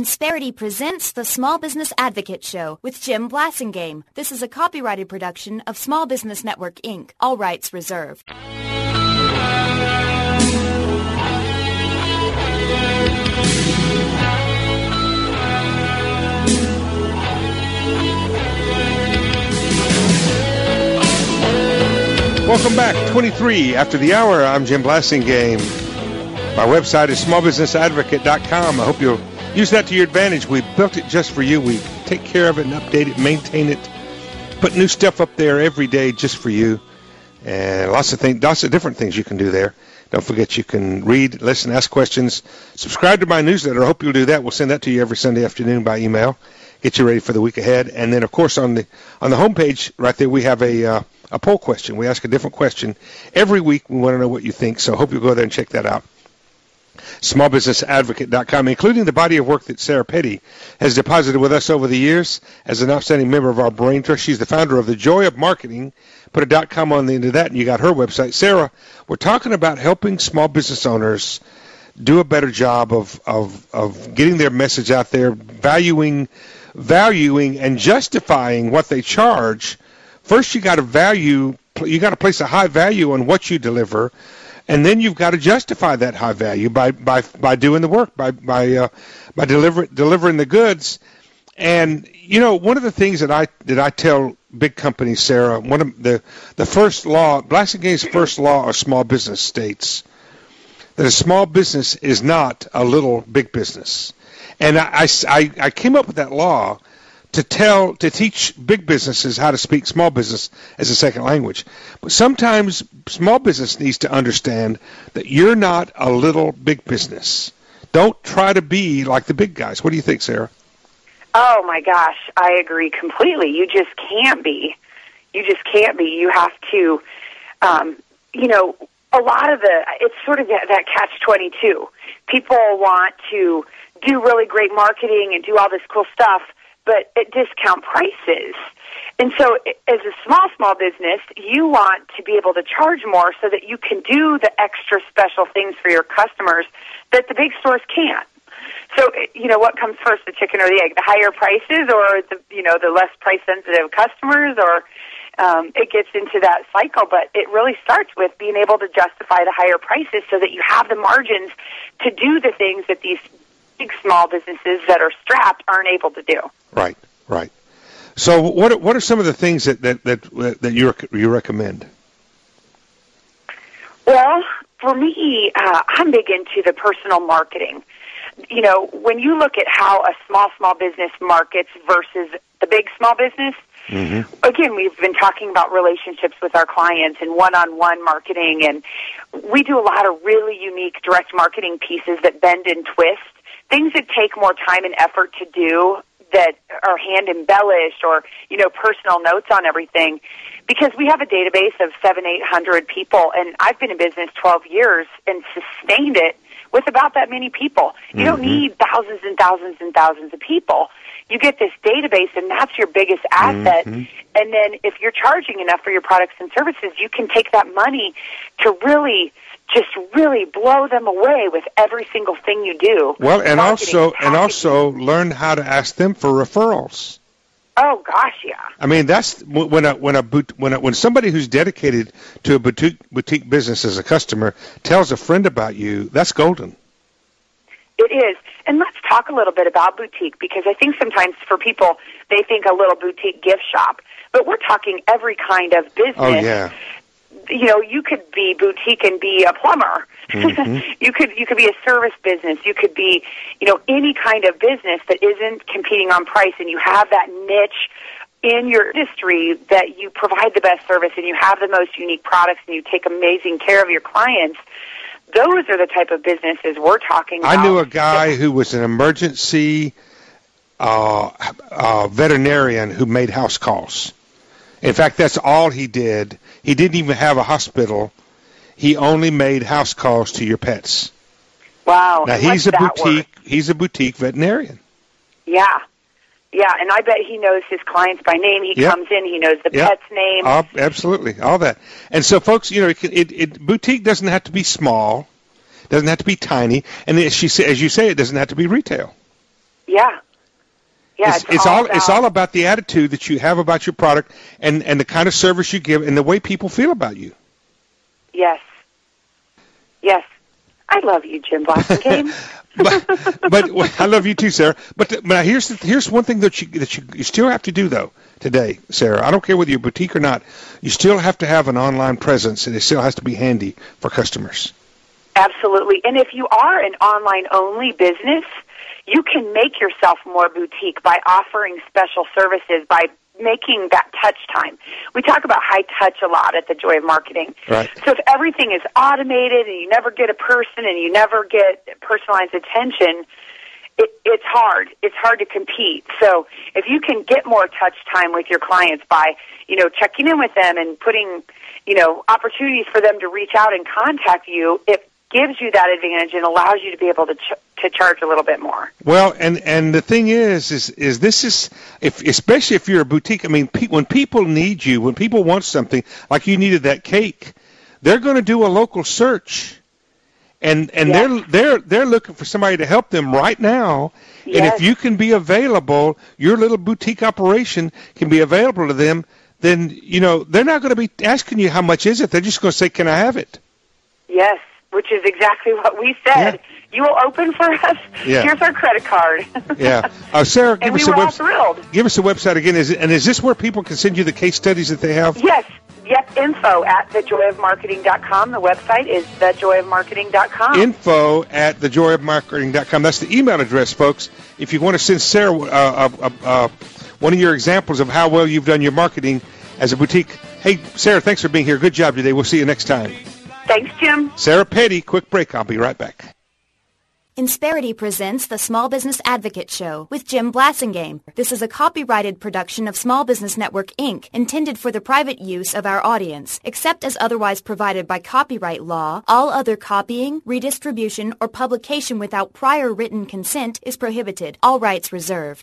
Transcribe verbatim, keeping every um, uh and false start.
Insperity presents the Small Business Advocate Show with Jim Blasingame. This is a copyrighted production of Small Business Network, Incorporated. All rights reserved. Welcome back. twenty-three after the hour. I'm Jim Blasingame. My website is small business advocate dot com. I hope you'll use that to your advantage. We built it just for you. We take care of it and update it, maintain it, put new stuff up there every day just for you. And lots of things, lots of different things you can do there. Don't forget you can read, listen, ask questions. Subscribe to my newsletter. I hope you'll do that. We'll send that to you every Sunday afternoon by email. Get you ready for the week ahead. And then, of course, on the on the homepage right there, we have a uh, a poll question. We ask a different question every week. We want to know what you think. So I hope you'll go there and check that out. small business advocate dot com, including the body of work that Sarah Petty has deposited with us over the years as an outstanding member of our brain trust. She's the founder of The Joy of Marketing. Put a .com on the end of that, and you got her website. Sarah, we're talking about helping small business owners do a better job of of, of getting their message out there, valuing, valuing and justifying what they charge. First, you got to value, you got to place a high value on what you deliver. And then you've got to justify that high value by by, by doing the work, by by uh, by deliver, delivering the goods. And you know, one of the things that I that I tell big companies, Sarah, one of the the first law, Blasingame's first law of small business states that a small business is not a little big business. And I, I, I came up with that law to tell, to teach big businesses how to speak small business as a second language. But sometimes small business needs to understand that you're not a little big business. Don't try to be like the big guys. What do you think, Sarah? Oh, my gosh, I agree completely. You just can't be. You just can't be. You have to, um, you know, a lot of the, it's sort of that, that catch twenty-two. People want to do really great marketing and do all this cool stuff, but at discount prices. And so as a small, small business, you want to be able to charge more so that you can do the extra special things for your customers that the big stores can't. So, you know, what comes first, the chicken or the egg? The higher prices or, the you know, the less price-sensitive customers? Or um, it gets into that cycle, but it really starts with being able to justify the higher prices so that you have the margins to do the things that these big small businesses that are strapped aren't able to do. Right, right. So what what are some of the things that that that, that you you recommend? Well, for me, uh, I'm big into the personal marketing. You know, when you look at how a small, small business markets versus the big small business, mm-hmm. again, we've been talking about relationships with our clients and one-on-one marketing, and we do a lot of really unique direct marketing pieces that bend and twist, things that take more time and effort to do that are hand embellished or, you know, personal notes on everything, because we have a database of seven, eight hundred people, and I've been in business twelve years and sustained it with about that many people. You mm-hmm. don't need thousands and thousands and thousands of people. You get this database, and that's your biggest asset. Mm-hmm. And then if you're charging enough for your products and services, you can take that money to really just really blow them away with every single thing you do. Well, and Marketing, also packaging. and also learn how to ask them for referrals. Oh gosh, yeah. I mean, that's when a when a when a, when somebody who's dedicated to a boutique boutique business as a customer tells a friend about you, that's golden. It is. And let's talk a little bit about boutique, because I think sometimes for people, they think a little boutique gift shop, but we're talking every kind of business. Oh yeah. You know, you could be boutique and be a plumber. Mm-hmm. you could you could be a service business. You could be, you know, any kind of business that isn't competing on price, and you have that niche in your industry that you provide the best service and you have the most unique products and you take amazing care of your clients. Those are the type of businesses we're talking about. I knew a guy who was an emergency uh, uh, veterinarian who made house calls. In fact, that's all he did. He didn't even have a hospital. He only made house calls to your pets. Wow. Now, he's a boutique work? he's a boutique veterinarian. Yeah. Yeah, and I bet he knows his clients by name. He yep. comes in, he knows the yep. pet's name. Oh, absolutely, all that. And so, folks, you know, it, it, it boutique doesn't have to be small, doesn't have to be tiny, and as, she, as you say, it doesn't have to be retail. Yeah. Yeah, it's, it's, it's all, all about, it's all about the attitude that you have about your product and, and the kind of service you give and the way people feel about you. Yes. Yes. I love you, Jim Blasingame. but, but well, I love you too, Sarah. But, but here's the, here's one thing that you that you, you still have to do though today, Sarah. I don't care whether you're a boutique or not. You still have to have an online presence, and it still has to be handy for customers. Absolutely. And if you are an online-only business, you can make yourself more boutique by offering special services, by making that touch time. We talk about high touch a lot at the Joy of Marketing. Right. So if everything is automated and you never get a person and you never get personalized attention, it, it's hard. It's hard to compete. So if you can get more touch time with your clients by, you know, checking in with them and putting, you know, opportunities for them to reach out and contact you, it gives you that advantage and allows you to be able to ch- to charge a little bit more. Well, and, and the thing is, is is this is if especially if you're a boutique. I mean, pe- when people need you, when people want something like you needed that cake, they're going to do a local search, and and yes. they're they're they're looking for somebody to help them right now. Yes. And if you can be available, your little boutique operation can be available to them. Then you know they're not going to be asking you how much is it. They're just going to say, "Can I have it?" Yes. Which is exactly what we said. Yeah. You will open for us. Yeah. Here's our credit card. Yeah. Uh, Sarah, give and us we a were all website. thrilled. Give us a website again. Is it, and is this where people can send you the case studies that they have? Yes. Yep. Info at the joy of marketing dot com. The website is the joy of marketing dot com. Info at the joy of marketing dot com. That's the email address, folks. If you want to send Sarah uh, uh, uh, uh, one of your examples of how well you've done your marketing as a boutique. Hey, Sarah, thanks for being here. Good job today. We'll see you next time. Thanks, Jim. Sarah Petty, quick break. I'll be right back. Insperity presents the Small Business Advocate Show with Jim Blasingame. This is a copyrighted production of Small Business Network, Incorporated, intended for the private use of our audience. Except as otherwise provided by copyright law, all other copying, redistribution, or publication without prior written consent is prohibited. All rights reserved.